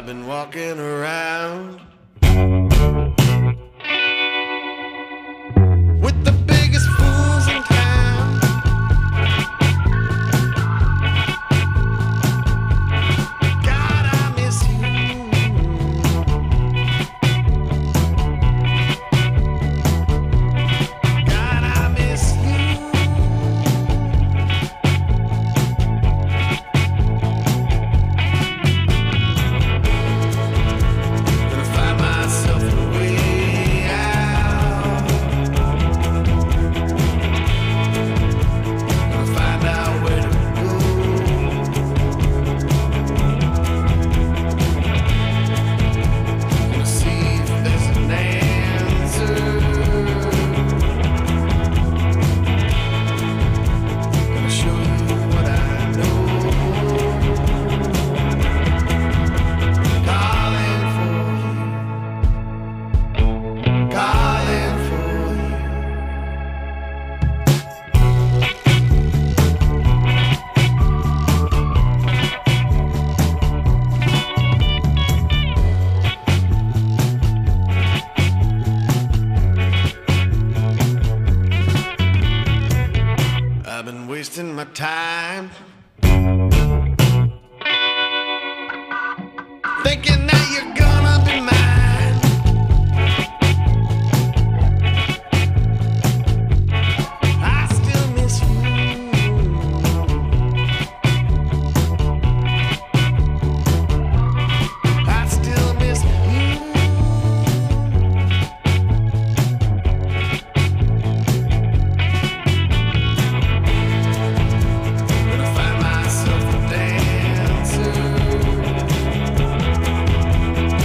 been walking around with the biggest fools in town. God, I miss you. God, I miss you. Gonna find myself a way out. Gonna find out where to go. Gonna see if there's an answer. Gonna show you what I know. Calling for you. I've been wasting my time thinking that you're gonna be mine. I still miss you. I still miss you. Gonna find myself a dancer.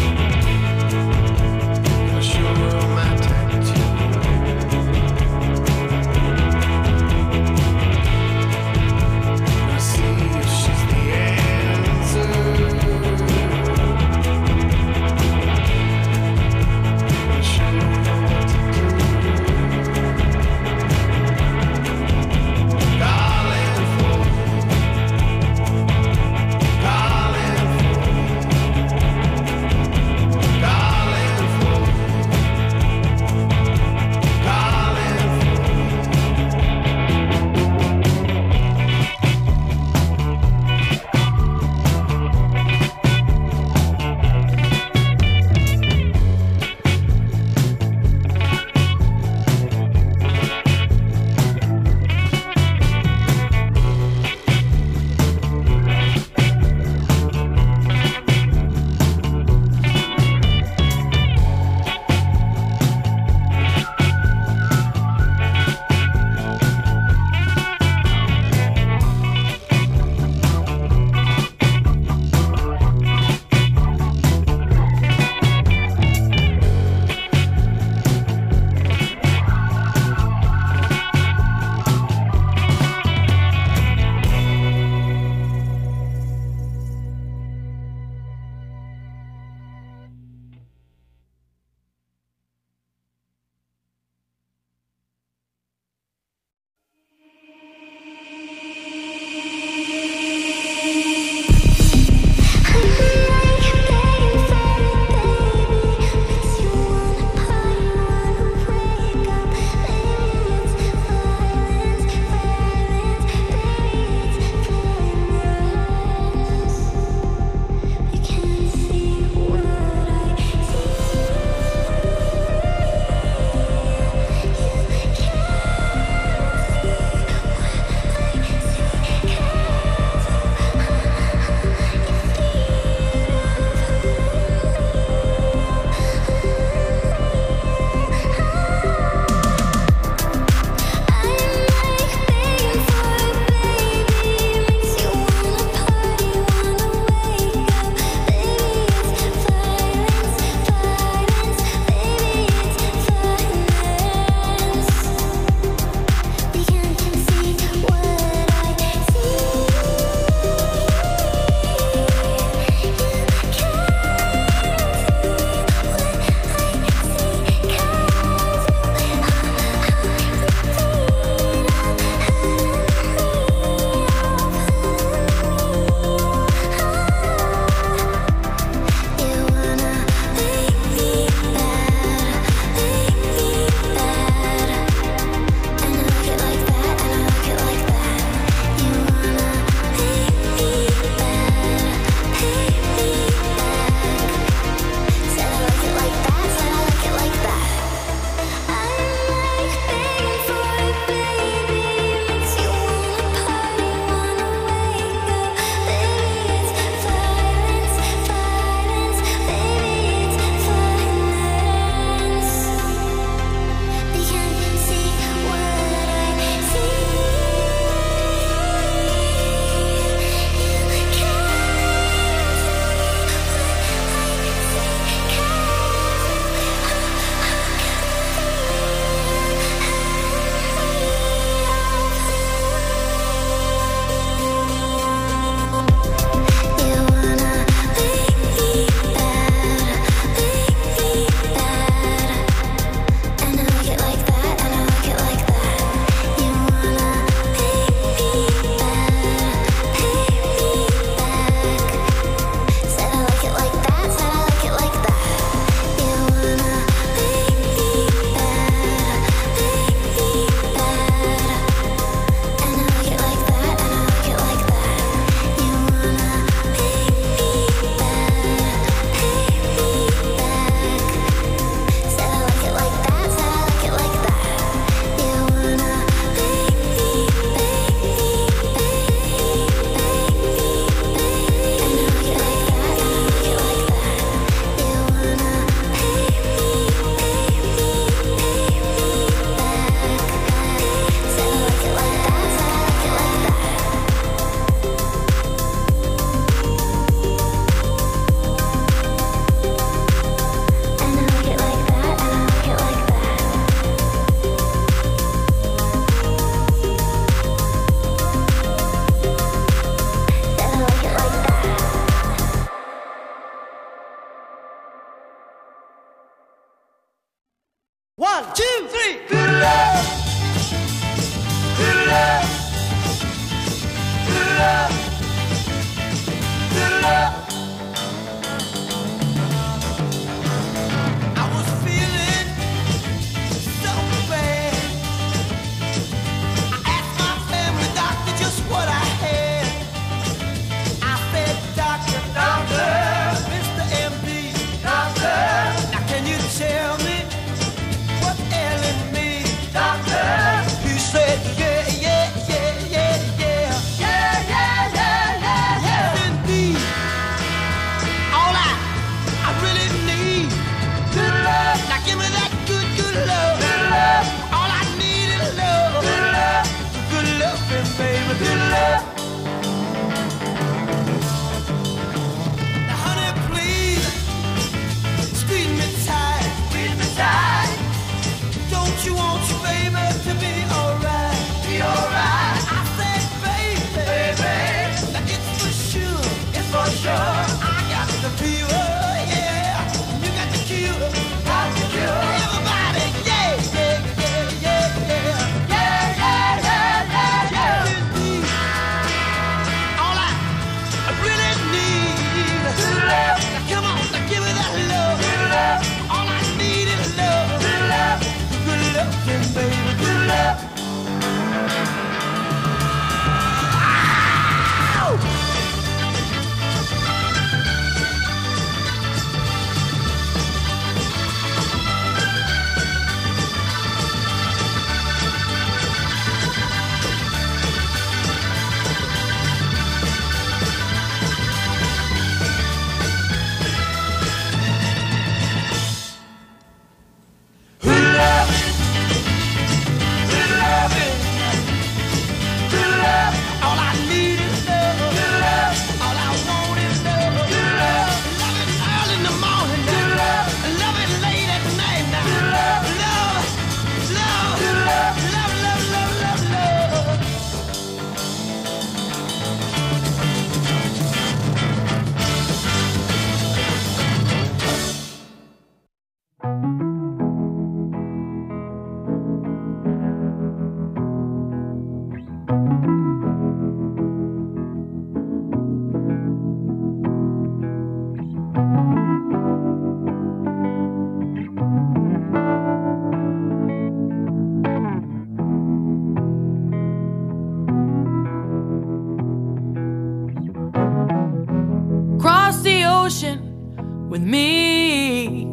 ocean with me.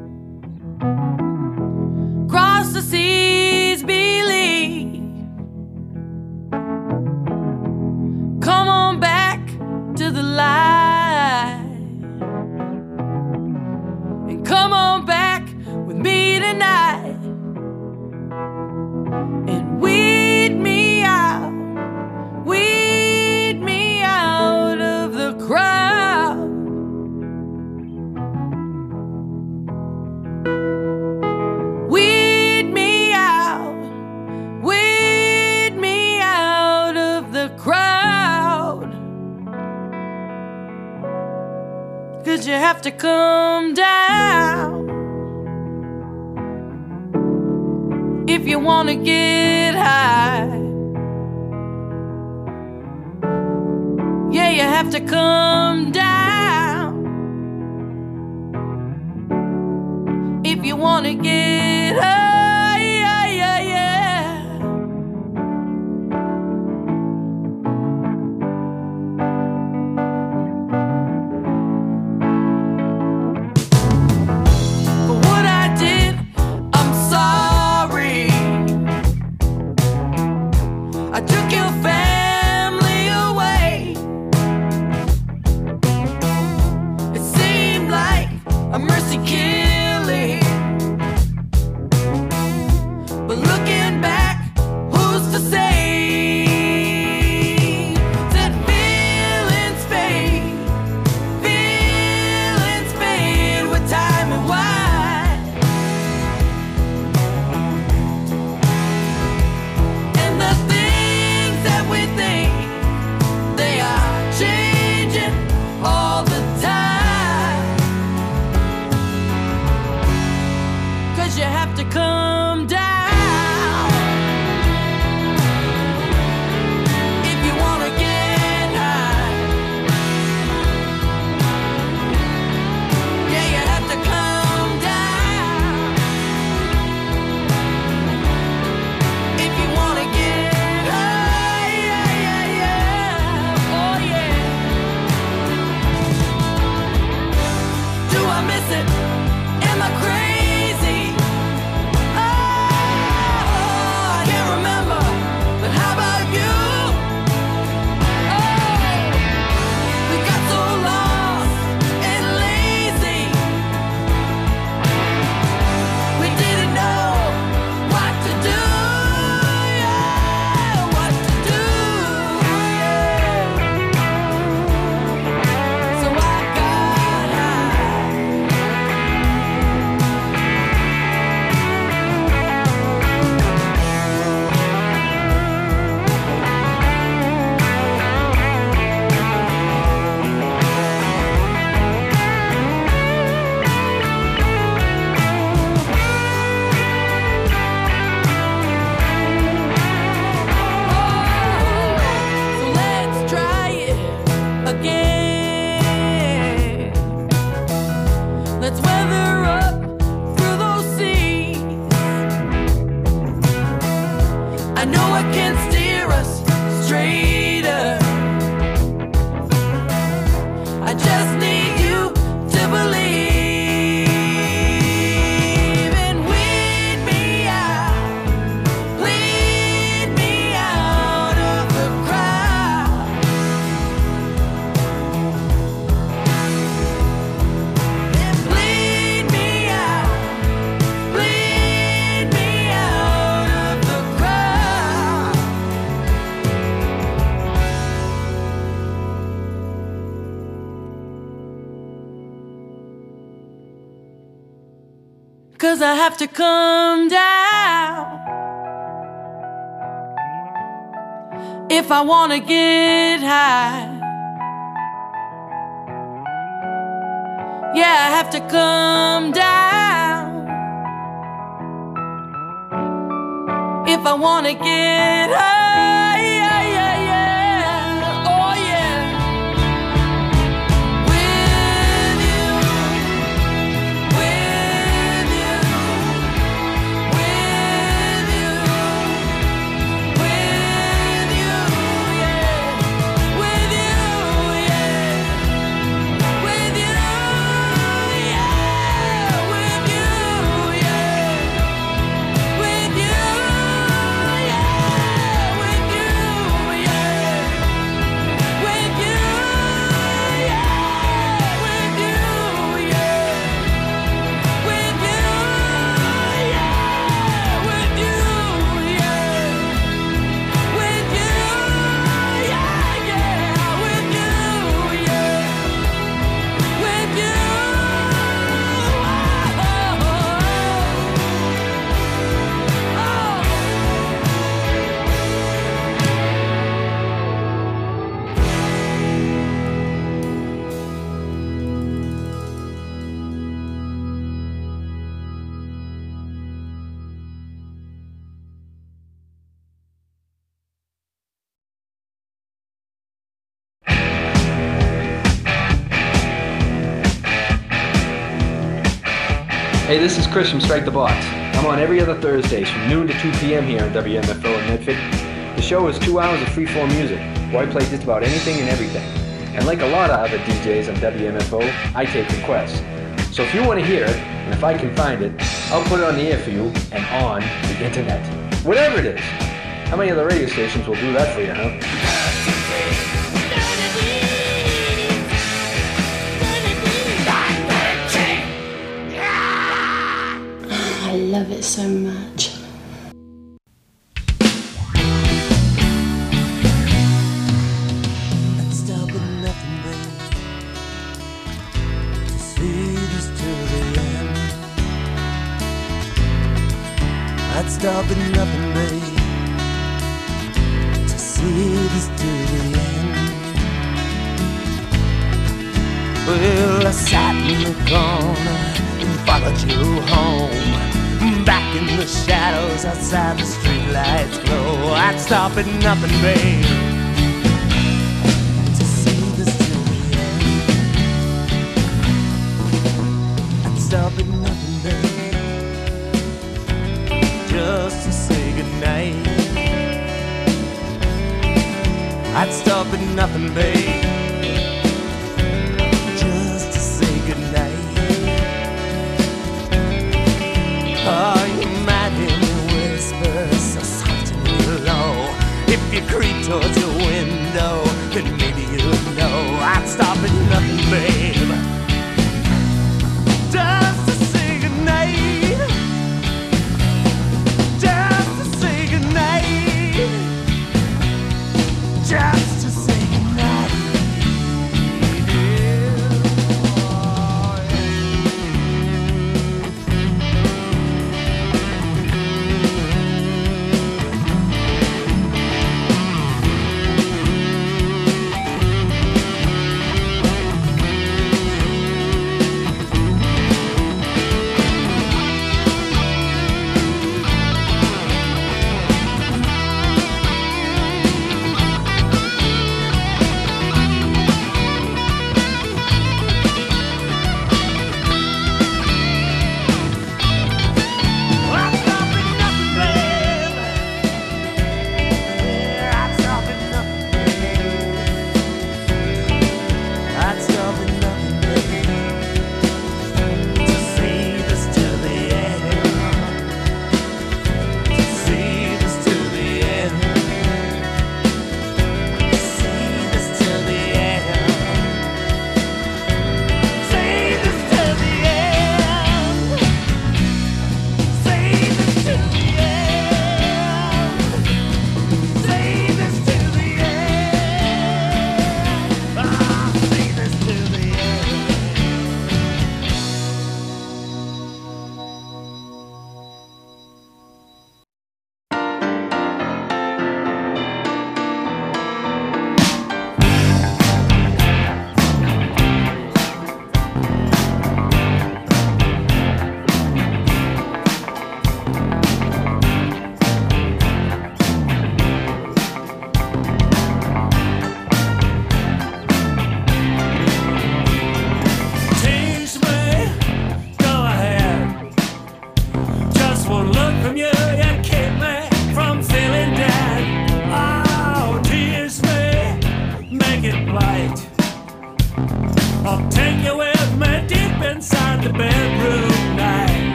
Cross the seas, believe. Come on back to the light, and come on back with me tonight, and weed me out of the crowd. Weed me out of the crowd. 'Cause you have to come down if you wanna get high. Yeah, you have to come down if you wanna get high. Yeah, yeah, yeah. For what I did, I'm sorry. I took your family away. It seemed like a mercy killing, but looking back, who's to say that feelings fade with time and wine. And the things that we think, they are changing all the time. 'Cause you have to come down if you wanna get high. Yeah, you have to come down if you wanna get high. Yeah, yeah, yeah. Oh yeah. Do I miss it? Am I crazy? Oh, I can't remember, but how about you? Oh, we got so lost and lazy, we didn't know what to do. Yeah, what to do. Yeah. So I got high. So let's try it again. Let's weather up through those seas. I know it can steer us straighter. I just need you to believe, and weed me out of the crowd. And bleed me out of the crowd. 'Cause I have to come down if I wanna get high. Yeah, I have to come down if I wanna get high. Yeah, yeah, yeah. Oh yeah. With you, with you, with you, with you, yeah. With you, yeah. With you. Hey, this is Chris from Strike the Box. I'm on every other Thursdays from noon to 2 p.m. here on WMFO in Medford. The show is 2 hours of free-form music, where I play just about anything and everything. And like a lot of other DJs on WMFO, I take requests. So if you want to hear it, and if I can find it, I'll put it on the air for you and on the internet. Whatever it is. How many other radio stations will do that for you, huh? I love it so much. I'd stop at nothing, babe, to see this to the end. I'd stop at nothing, babe, to see this to the end. Well, I sat in the corner and followed you home. Back in the shadows outside the streetlights glow. I'd stop at nothing, babe, to see this till the end. I'd stop at nothing, babe, just to say goodnight. I'd stop at nothing, babe, just to say goodnight. Oh, you might hear me whisper so soft and low. If you creep towards your window, then maybe you'll know. I'd stop at nothing, babe, just to say goodnight. Just to say goodnight. Just to say goodnight.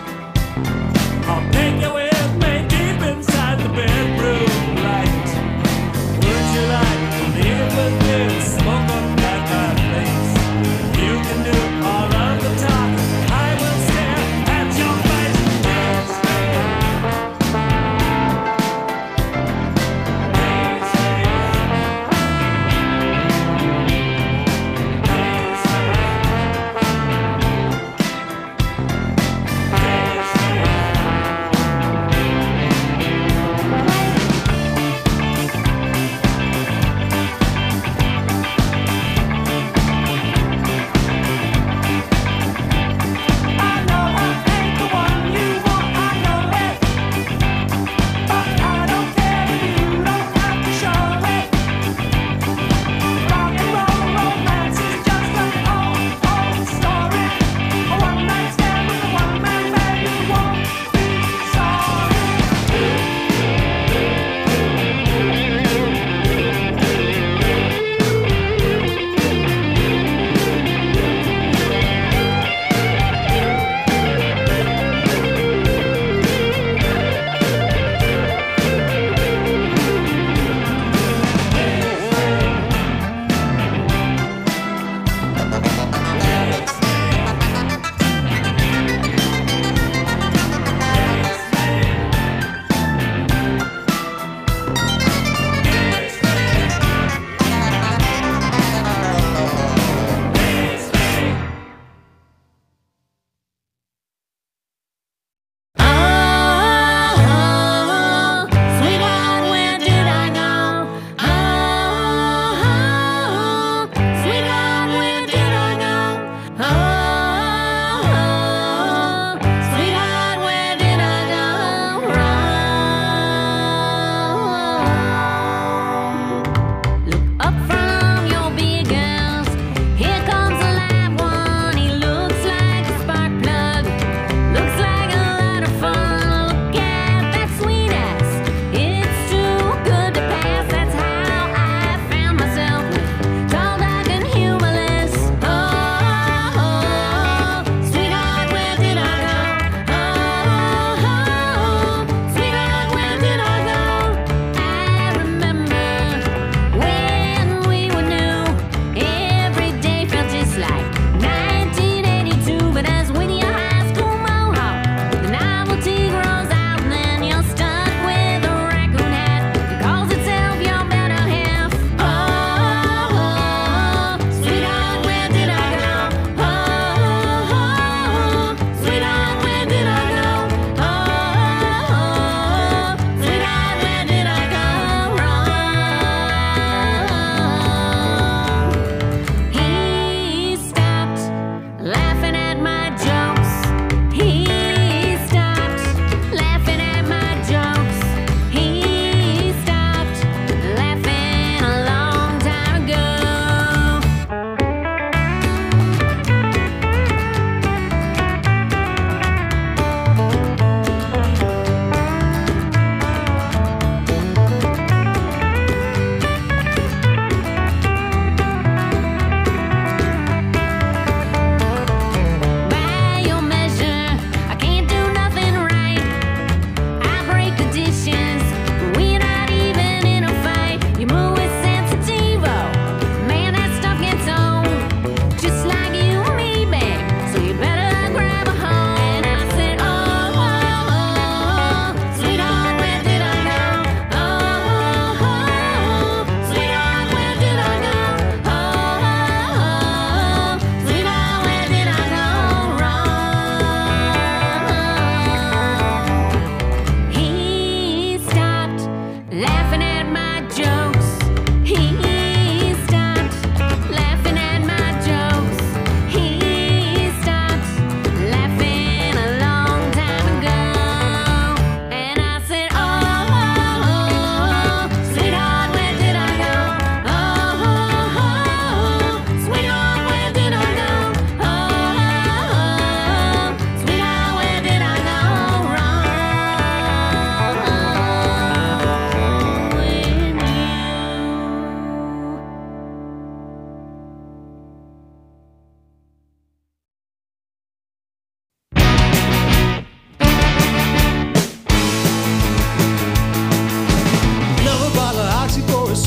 I'll take you with me deep inside the bedroom light.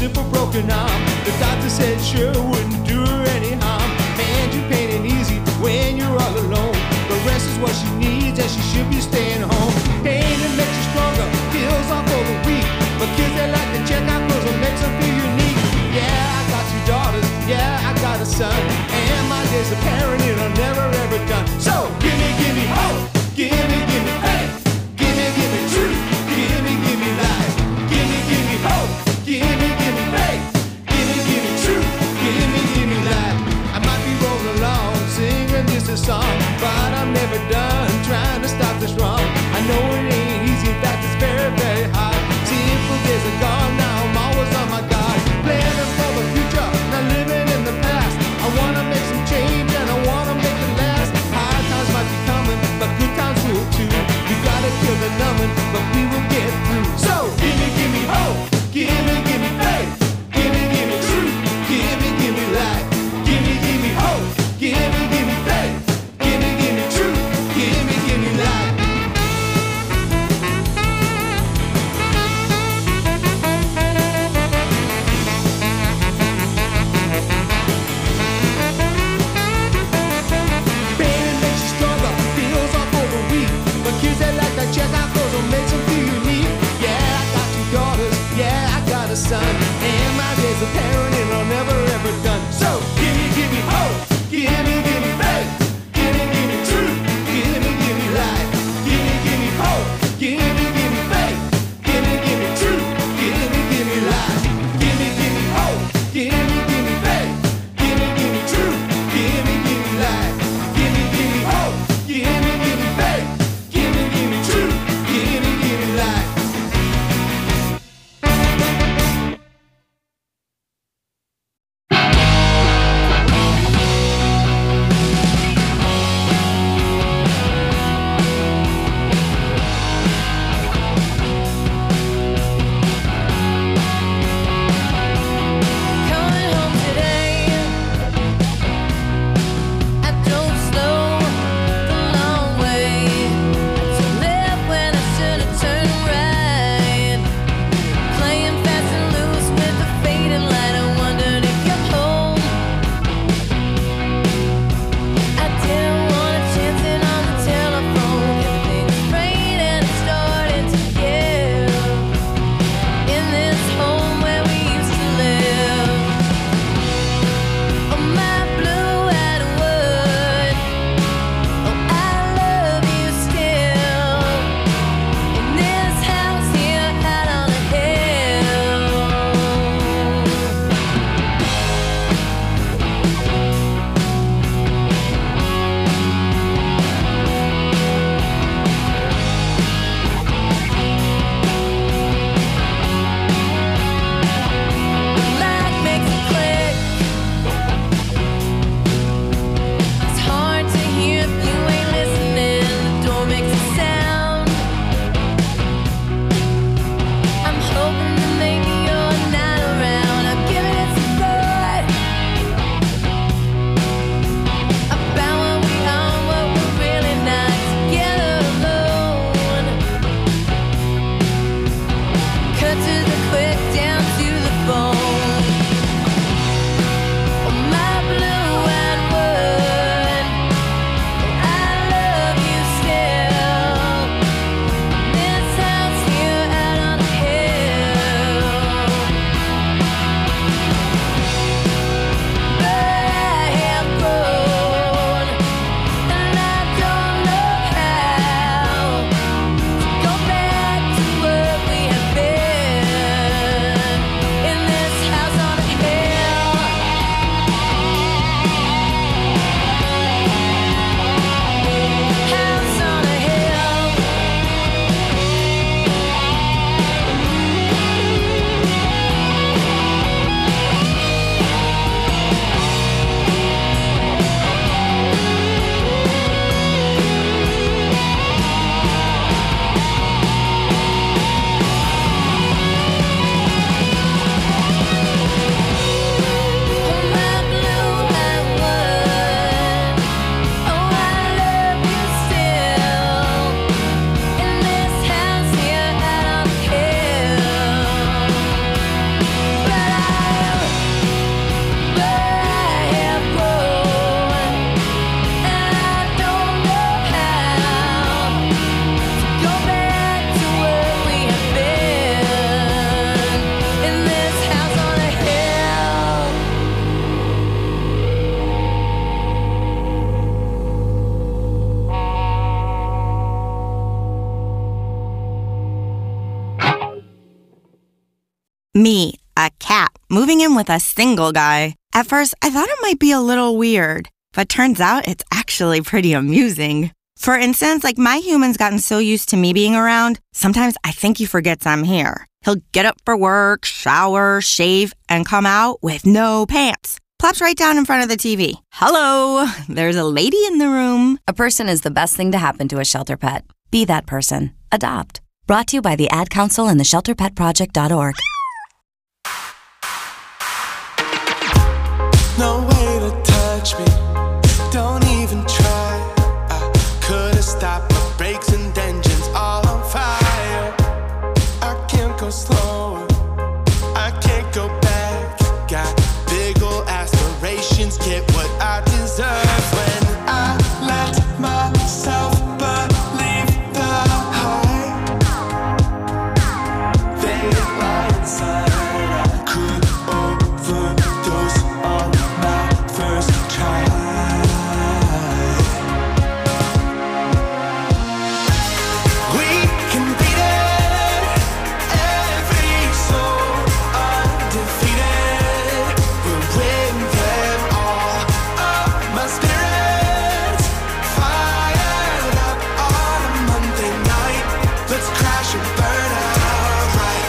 simple broken arm. The doctor said sure wouldn't do her any harm. Man, you pain ain't easy when you're all alone. The rest is what she needs and she should be staying home. Pain that makes you stronger, heals off for the weak. But kids they like to check out clothes what makes them feel unique. Yeah, I got 2 daughters, yeah, I got a son. And my days of parenting are never ever done. So give me hope, give me faith, give me truth, give me life. Give me hope, give me faith, give me truth, give me life. I might be rolling along, singing just a song, but I'm never done trying to stop this wrong. I know it ain't easy, in fact it's very, very hard. Simple days are gone, now I'm always on my guard. Planning for the future, not living in the past. I wanna make some change and I wanna make it last. Hard times might be coming, but good times will too. We gotta kill the numbing, but we will get through. So give me hope, give me faith, give me truth, give me life. Give me hope, give me faith, give me truth, give me life. Pain makes you stronger, feels off for the weak. But kids they like to check out clothes what makes them feel unique. Yeah, I got 2 daughters, yeah, I got a son. And my days of parenting are never ever done. So give me hope, give me faith, give me truth, give me life. Give me hope, give me faith, give me truth, give me life. Give me hope, give me faith, give me truth, give me life. Give me hope, give me faith, give me truth, give me life. Me, a cat, moving in with a single guy. At first, I thought it might be a little weird, but turns out it's actually pretty amusing. For instance, like my human's gotten so used to me being around, sometimes I think he forgets I'm here. He'll get up for work, shower, shave, and come out with no pants. Plops right down in front of the TV. Hello, there's a lady in the room. A person is the best thing to happen to a shelter pet. Be that person. Adopt. Brought to you by the Ad Council and the ShelterPetProject.org. No way to touch me, don't even try. I could've stopped my brakes and engines all on fire. I can't go slower, I can't go back. Got big ol' aspirations, get what I deserve. When I let myself believe the hype, they lie inside. I could overdose on my first try. We can beat it, every soul undefeated. We'll win them all. Oh, my spirit's fired up on a Monday night. Let's crash and burn out right.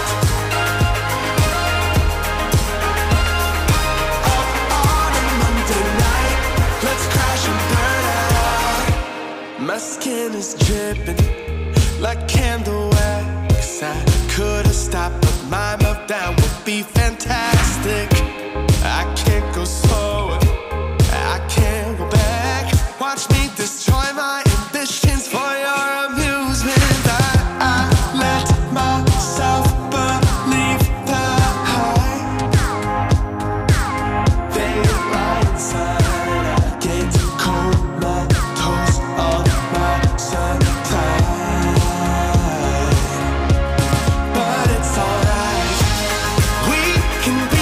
Up on a Monday night. Let's crash and burn out. My skin is dripping like candle wax. I could've stopped, but my meltdown would be fantastic. I can't go slower, I can't go back. Watch me destroy my ambitions for your amusement. I let myself believe the hype. They lie inside. I get comatose on my supply. But it's alright. We can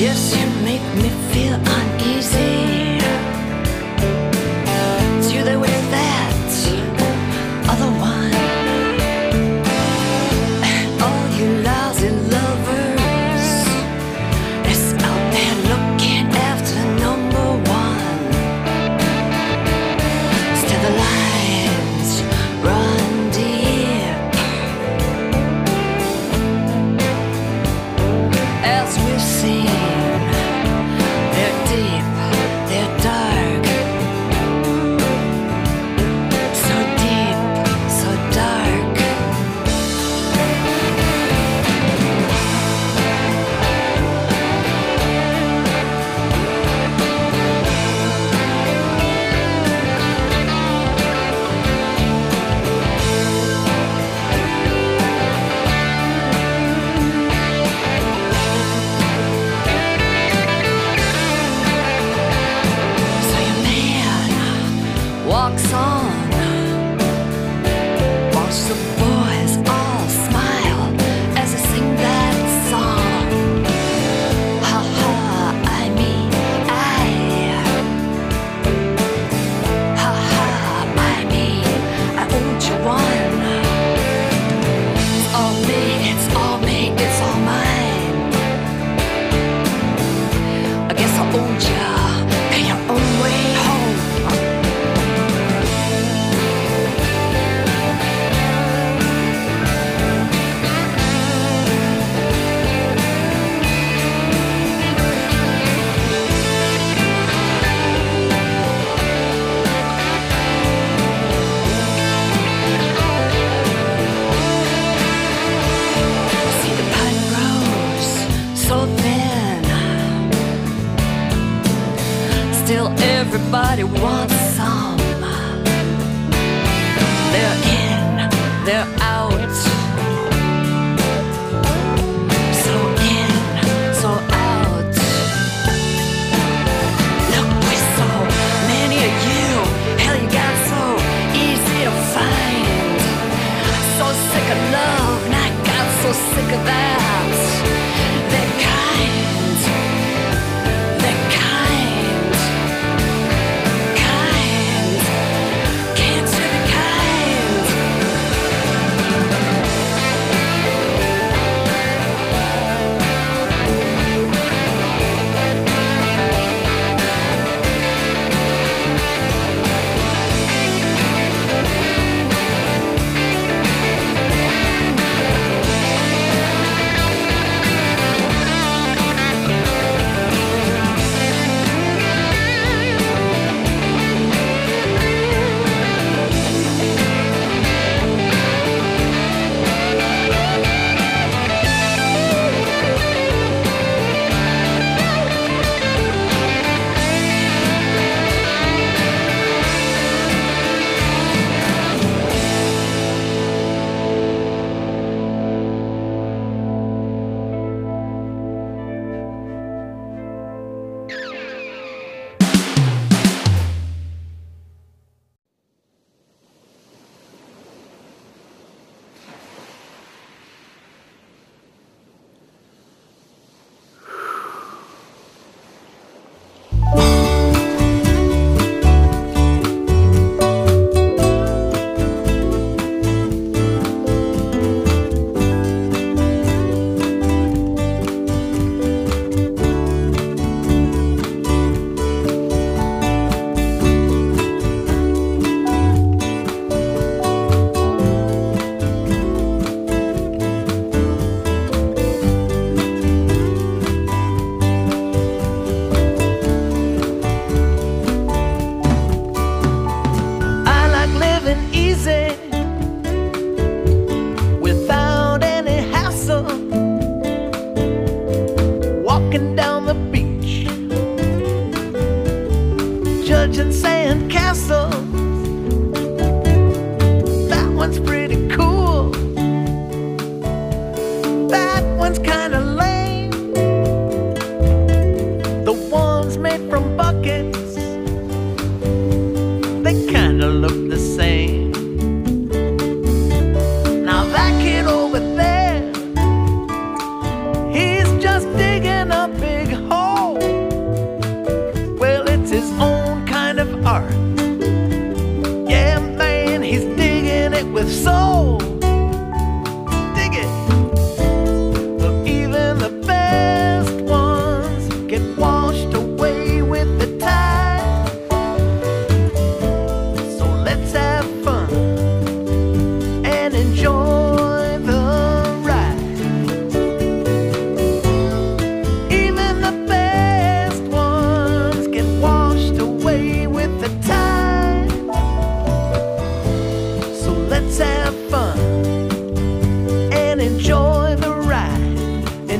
Yes, you make me feel uneasy. It's you there with that other one. And all you lousy lovers is out there looking after number one. Still the lines run deep as we've seen. They're deep, they're dark, so deep, so dark. So your man walks on, watch the boys all smile as they sing that song. Ha ha, I mean I. Ha ha, I mean I owed you one. It's all me, it's all me, it's all mine. I guess I owed ya. Pay your own way home. See the pine grows so thin. Still everybody wants some. They're in, they're out. So in, so out. Look, with so many of you, hell, you got so easy to find. So sick of love, and I got so sick of that. They're kind, they're kind, kind.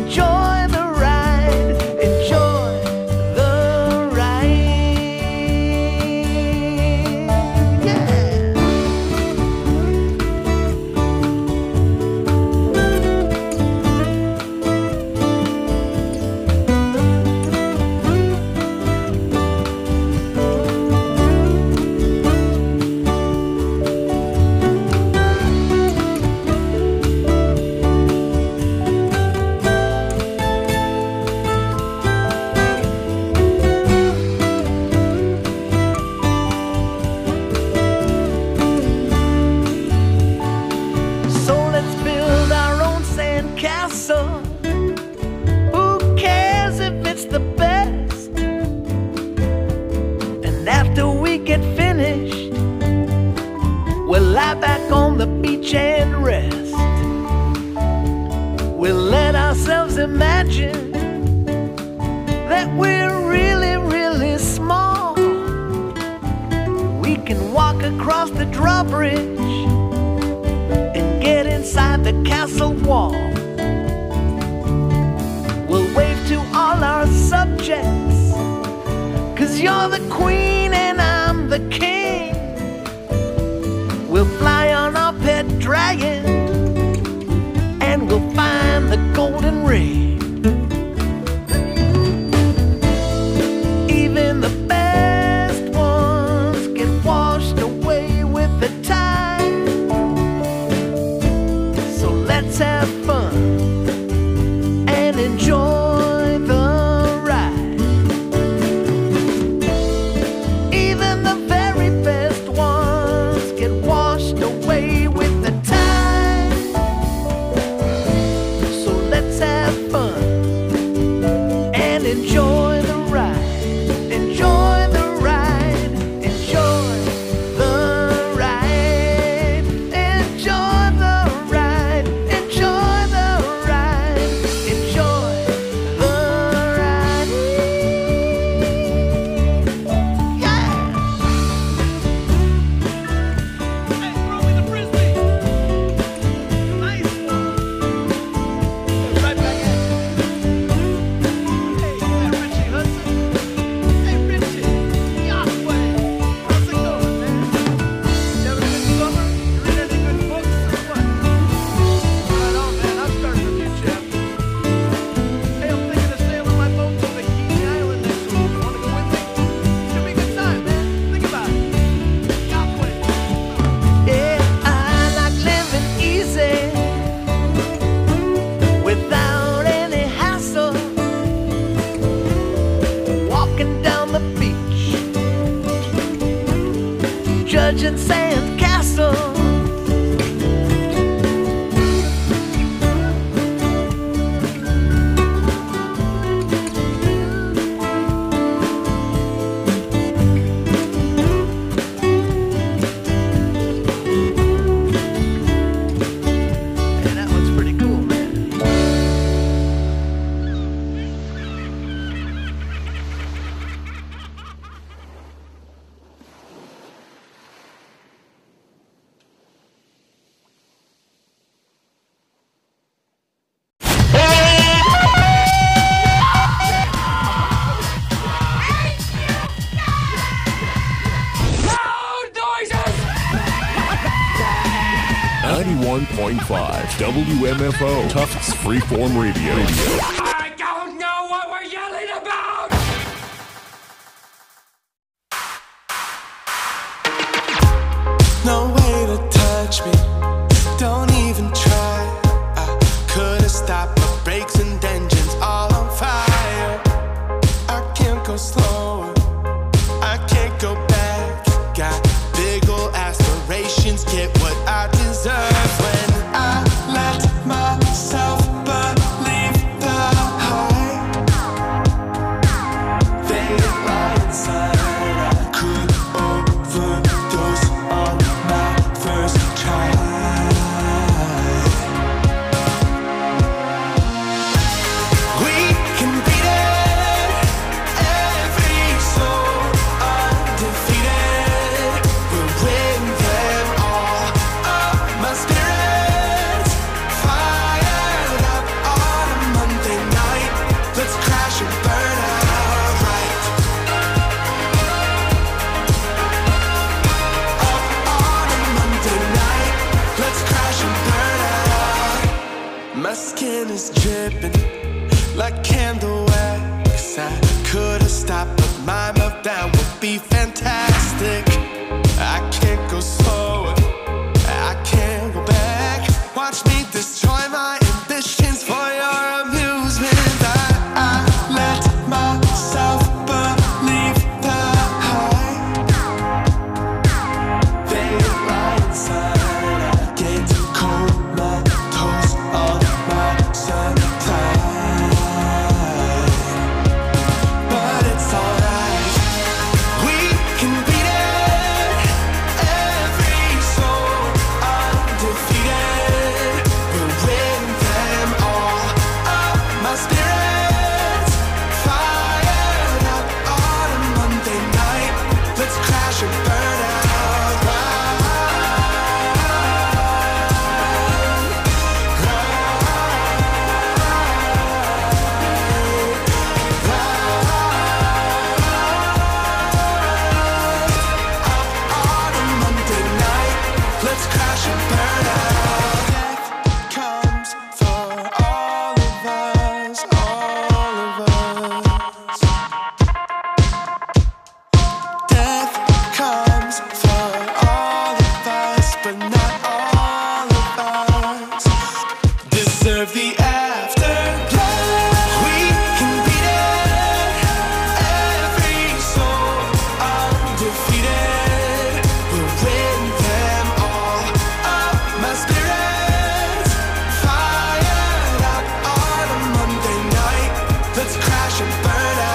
enjoy the ride, enjoy the ride. Yeah. So let's build our own sandcastle. Who cares if it's the best? And after we get finished, we'll lie back on the beach and rest. We'll let ourselves imagine that we're really, really small. We can walk across the drawbridge and get inside the castle wall. We'll wave to all our subjects, 'cause you're the queen and I'm the king. We'll fly on our pet dragon and we'll find the golden ring. Even the best ones get washed away with the tide. So let's have fun and enjoy the ride. Even the very best ones get washed away with the tide. So let's have fun and enjoy the ride. Enjoy the ride. Enjoy the ride. Enjoy the ride. Enjoy the ride. Enjoy the ride. Yeah. Hey, throw me the frisbee. Nice one. Right back at you. Hey, Richie Hudson. Hey, Richie. Yahweh. How's it going, man? You having a good summer? You read any good books or what? Right on, man. I'm starting a new chapter. Hey, I'm thinking of sailing my boat to Bikini Island next week. Want to go with me? Should be a good time, man. Think about it. Yahweh. Yeah, I like living easy without any hassle. Walking down the beach, judging sandcastles. Yeah, that one's pretty cool, man. Loud noises! 91.5 WMFO Tufts Freeform Radio. I don't know what we're yelling about! No way to touch me, don't even try. I could've stopped the brakes and engines all on fire. I can't go slower, I can't go back. Got big ol' aspirations, get what I deserve. When I let myself believe the fantastic. I can't go slower, I can't go back. Watch me destroy my ambitions for your amusement. I let myself believe the hype. They lie inside. I get comatose on my supply. But it's alright, we can beat it. Every soul undefeated. We'll win them all. Up my spirits, fired up on a Monday night. Let's crash and burn out. On a Monday night, let's crash and burn out. Death comes for all of us, all of us. Death comes for all of us, but not all of us deserve the afterlife. We can beat it. Every soul undefeated. We'll win them all. Up my spirits, fired up on a Monday night. Let's crash and burn out.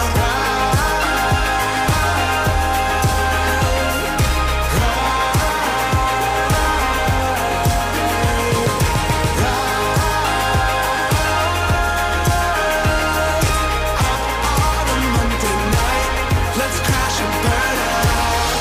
On a Monday night, let's crash and burn out.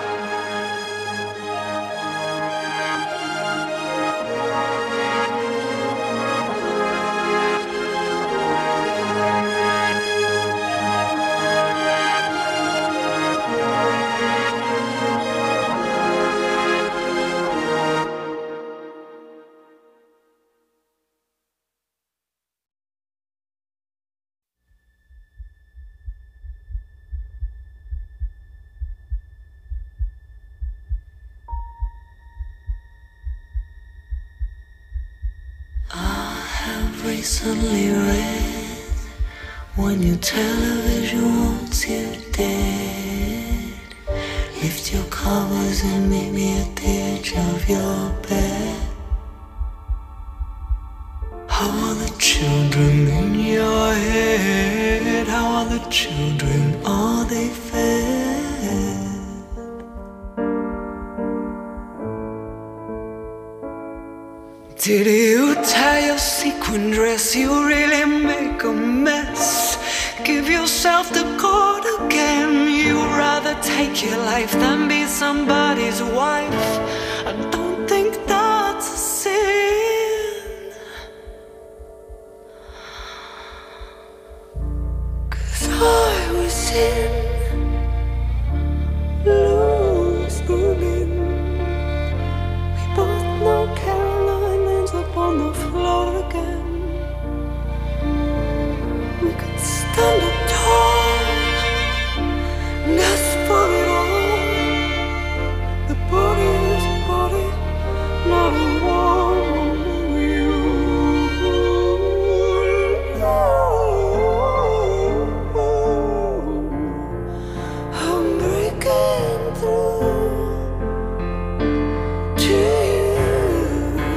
Recently read when your television wants you dead. Lift your covers and meet me at the edge of your bed. How are the children in your head? How are the children? Are they fed? Did you tie your sequin dress? You really make a mess. Give yourself the cord again. You'd rather take your life than be somebody's wife. I don't think that's a sin. 'Cause I was in Louis Berlin. We both know Caroline ends up on the floor again. We could stand up tall and ask for it all. The body is a body, not a woman. I'm breaking through to you.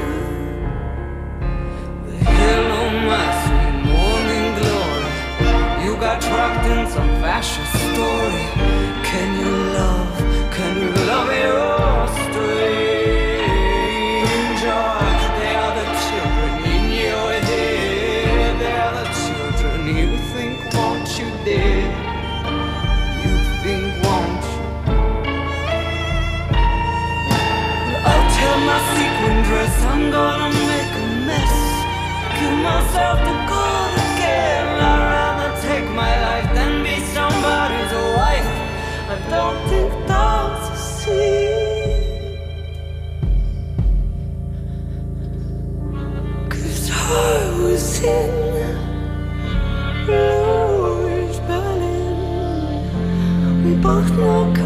The hell on my sweet morning glory. You got trapped in some fascist story. Can you love your stranger? They are the children in your head. They are the children you think want you dead. You think want you. I'll tell my sequin dress I'm gonna make a mess. Give myself the God again. I'd rather take my life than be somebody's wife. I don't think that's a sin. 'Cause I was in Louis Berlin. We both know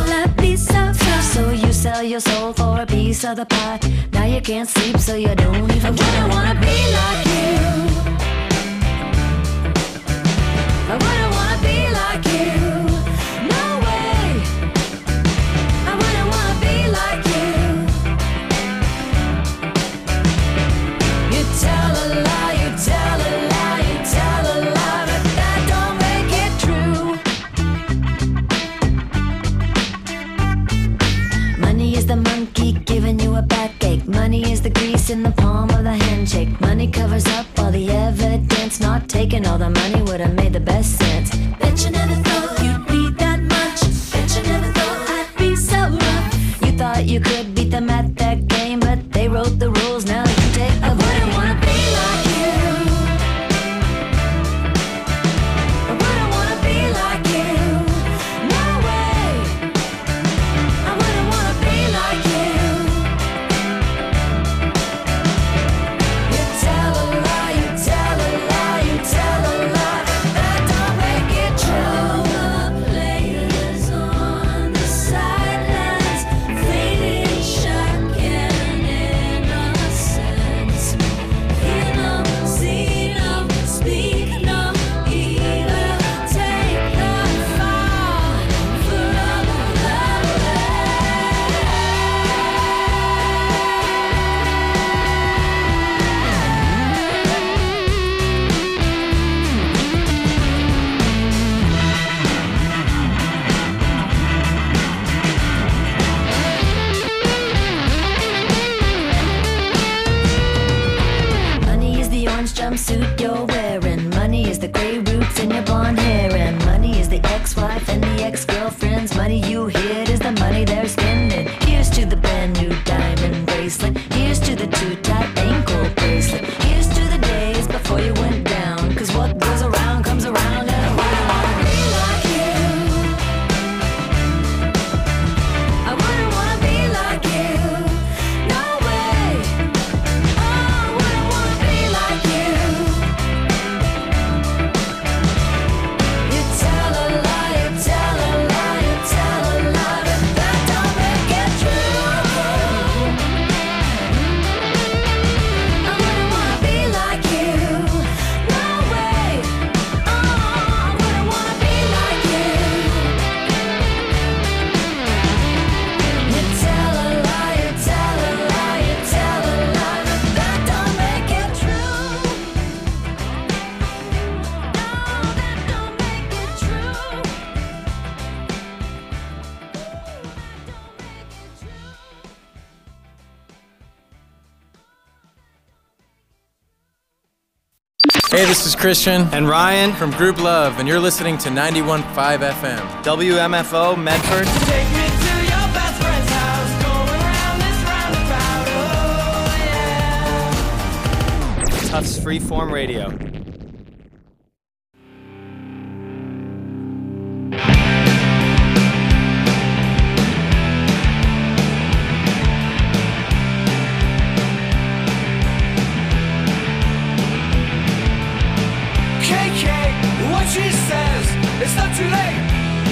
all that piece of time. So you sell your soul for a piece of the pie. Now you can't sleep, so you don't even. I wouldn't wanna be like you. I wouldn't wanna be like you. No way. I wouldn't wanna be like you. You tell a lie, you tell a lie, you tell a lie, but that don't make it true. Money is the monkey giving you a backache. Money is the grease in the palm of the handshake. Money covers up all the evidence. Not taking all the money would have made the best sense. Bet you never thought you'd be that much. Bet you never thought I'd be so rough. You thought you could beat them at that game, but they wrote the rules. Now you take the blame. I wouldn't wanna be like you. I wouldn't wanna be like you. No way. I wouldn't wanna be like you. You tell a lie, you tell a lie, you tell a lie, but that don't make it true. The players on the sidelines, fading, shocking innocence. Hear them, see them, speak no evil. Take the fall from the Money is the orange jumpsuit you're wearing. Money is the gray roots in your blonde hair. And money is the ex-wife and the ex-girlfriends. Money you hid is the money they're spending. Here's to the brand new diamond bracelet. Here's to the too tight ankle bracelet. Here's to the days before you went down. 'Cause what goes around comes around, and I wouldn't wanna be like you. I wouldn't wanna be like you. No way. Oh, I wouldn't wanna be like you. You tell a lie, you tell a lie, you tell a lie, but that don't make it true. I wouldn't wanna be like you. No way. Oh, I wouldn't wanna be like you. You tell a lie, you tell a lie, you tell a lie, but that don't make it true. No, that don't make it true. Hey, this is Christian and Ryan from Group Love, and you're listening to 91.5 FM. WMFO Medford. Take me to your best friend's house, going round this roundabout, oh yeah. Tufts Freeform Radio. KK, what she says, it's not too late.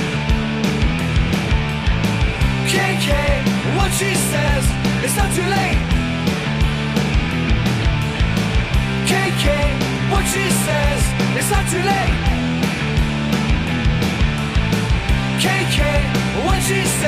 KK, what she says, it's not too late. KK, what she says, it's not too late. KK, what she says.